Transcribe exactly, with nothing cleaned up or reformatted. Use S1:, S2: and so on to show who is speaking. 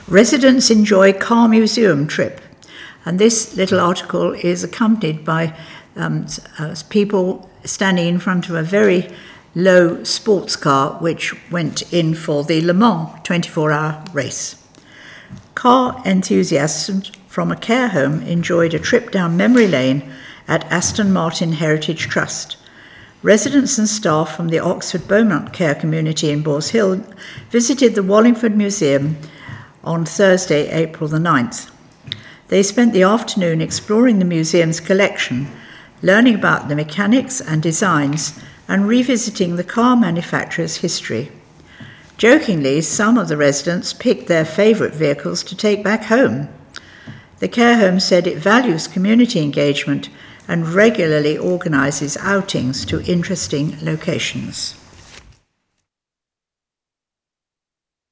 S1: Residents enjoy car museum trip. And this little article is accompanied by um, uh, people standing in front of a very low sports car which went in for the Le Mans twenty-four hour race. Car enthusiasts from a care home enjoyed a trip down memory lane at Aston Martin Heritage Trust. Residents and staff from the Oxford Beaumont Care Community in Boars Hill visited the Wallingford Museum on Thursday, April the ninth. They spent the afternoon exploring the museum's collection, learning about the mechanics and designs, and revisiting the car manufacturer's history. Jokingly, some of the residents picked their favourite vehicles to take back home. The care home said it values community engagement and regularly organises outings to interesting locations.